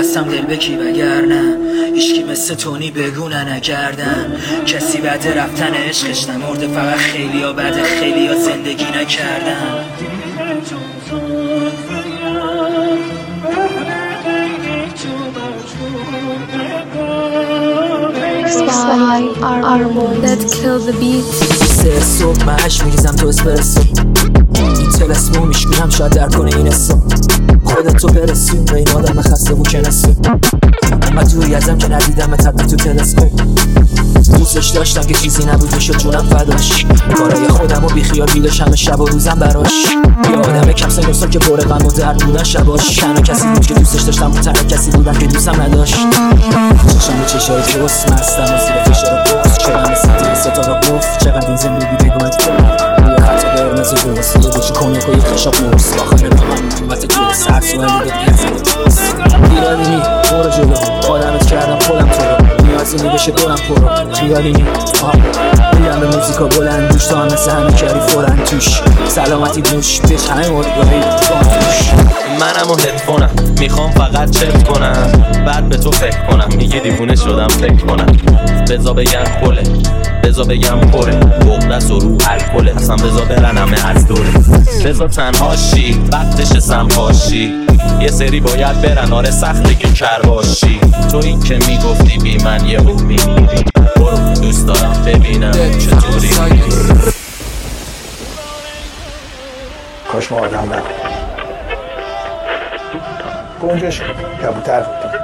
هستم دل بکی وگرنه هیچکی مثل تونی بگونه نگردن کسی بعد رفتن عشقش نمرده فقط خیلی ها بعد خیلی ها زندگی نکردن Let's kill the beat. سه صبح محش میریزم تو اسپرسو این تلسمو میشکنم شاید در کنه این اسو خودتو برسون به این آدم خسته و کنسو انقدر دوری ازم که ندیدم تبدیل تو تلسکوپ دوستش داشتم که چیزی نبود میشد جونم فداش کارای خودم و بیخیال بیداش همه شب و روزم براش یه آدم کم سن و سال که پر غم و درد بودن شباش تنها کسی بود که دوستش داشتم و تنها کسی بودم که دوستم نداشت چشم و چشای توست مستم و زیر فشار بغض چقدر مثل تیر ستاره گفت چقدر این زندگی بگوید روی خط قرمز دوست یه بوچه کنیاک و یه خشاب موس با خیلی من نوبت جلو سر سوال ایرادی نی برو جلو خودمت کردم خودم تو رو نیازی نی بشه دورم پرو خیالی نی میدم به موزیکا بلند دوش تا هم مثل همه کاری فورن توش سلامتی دوش پیش همه مردگاهی توش منم و هدفونم میخوام فقط چت کنم بعد به تو فکر کنم میگه دیوونه شدم فکر کنم بزا بگم کله بزا بگم پره بغدست و رو الکله اصلا بزا برن همه از دوره بزا تنهاشی وقتش سمپاشی یه سری باید برن آره سخته که کر باشی تو این که میگفتی بی من یه بود میمیری برو دوست دارم ببینم چطوری کاش ما آدم نبود گنجش کبوتر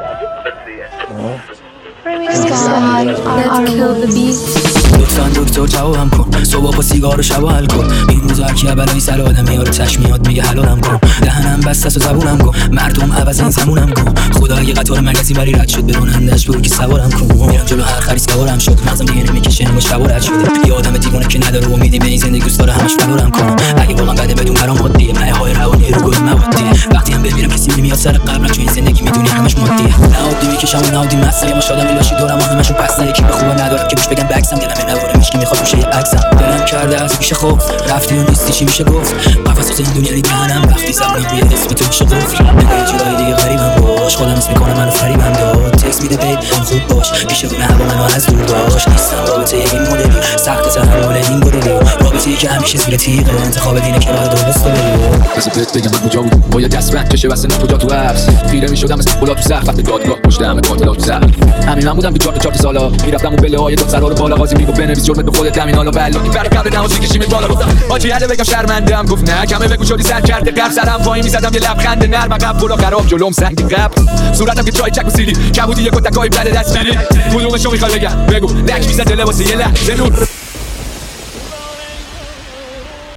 Let's kill the beat. لطفاً دکتر جوابم کن صبح با سیگار و شبا حل کن این روزا هرکی بلایی سر آدم میاره چشمیات میگه حلالم کن دهنم بسته است و زبونم کن مردم عوض این زمونم کن خدا اگه قطار مرکزی بری رد شد برونندش بگو که سوارم کن میرم جلو هر خری سوارم شد مغزم دیگه نمیکشه انگار شب رد شده یه آدم دیوونه که نداره امیدی به این زندگی دوست داره همش فرارم کن اگه واقعا بده بدون برام عادیه مایه های روانی رو گل موادیه وقتی هم ببینم کسی میاد سر قبرم چون این زندگی میدونی همش مادیه نهادی میکشم و نهادی مستم ما شادم میلاشی دورم همشون پسته یکی به خوبه ندارم که بهش بگم بکسم دلم نواره میشکی میخواد بشه یه عکسم دلم کرده از پیش خوف رفتی و نیستی چی میشه گفت قفس واسه این دنیا دیدنم وقتی زبونم روی اسم تو میشه قفل یه جورایی دیگه غریبم باش خودم اسم میکنم منو فریبم داد تکس میده بید هم خوب باش پیش بونه هوا منو از دور داشت نیستم رابطه این مدلی سخت تحمل این گدلی رابطه‌ای که همیشه زیر تیغه انتخاب دینه که راه درست رو بری بس بهت بگم من کجا بود باید دست رنگ کشه واسه کجا تو عکس خیره میشدم مثل خدا تو سقف وقتی دادگاه پشت همه قاتلات تو سقف همین من بودم تو 4 سالا میرفتم اون بله های دو سرا رو بالا قاضی میگفت بنویس جرمت به خودت همین حالا بلا این برای قبل نماز میکشیم بالا گفتم آجی علی بگم شرمنده‌ام گفت نه کمه بگو شدی سر کرده قبل سرم پایین میزدم یه لبخند نرم عقب بالا خراب جلوم سنگ قبل صورتم که چای چک و سیلی کبودی یه کتکای بلد دست میری کدومشو میخوای بگم بگو لک میزد دل واسه یه لحظه نور